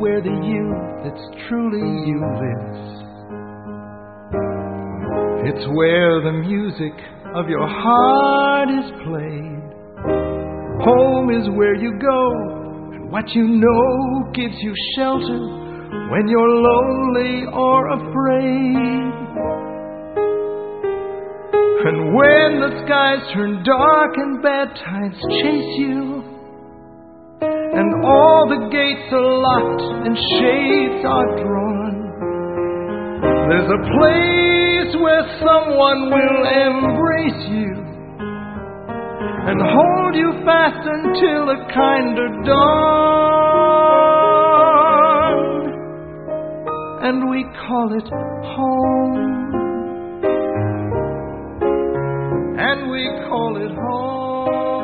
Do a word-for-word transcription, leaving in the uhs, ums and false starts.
where the you that's truly you lives. It's where the music of your heart is played. Home is where you go, and what you know gives you shelter when you're lonely or afraid. And when the skies turn dark and bad tides chase you, and all the gates are locked and shades are drawn, there's a place where someone will embrace you and hold you fast until a kinder dawn. And we call it home. And we call it home.